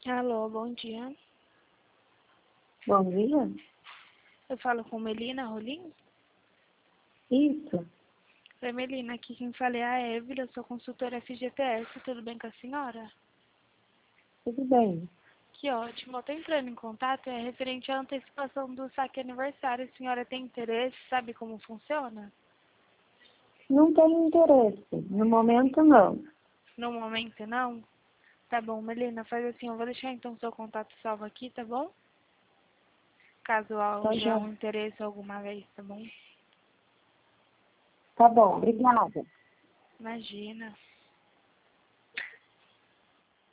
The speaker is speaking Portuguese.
Alô, bom dia. Bom dia. Eu falo com Melina Rolim? Isso, Oi, Melina, aqui quem fala é a Evelyn, eu sou consultora FGTS, tudo bem com a senhora? tudo bem. Que ótimo, eu tô entrando em contato, é referente à antecipação do saque aniversário. A senhora tem interesse, sabe como funciona? Não tenho interesse. No momento, não. No momento, não? Tá bom, Melina, faz assim, eu vou deixar então seu contato salvo aqui, tá bom? Caso Tá, haja já. um interesse alguma vez, tá bom? Tá bom, obrigada. Imagina.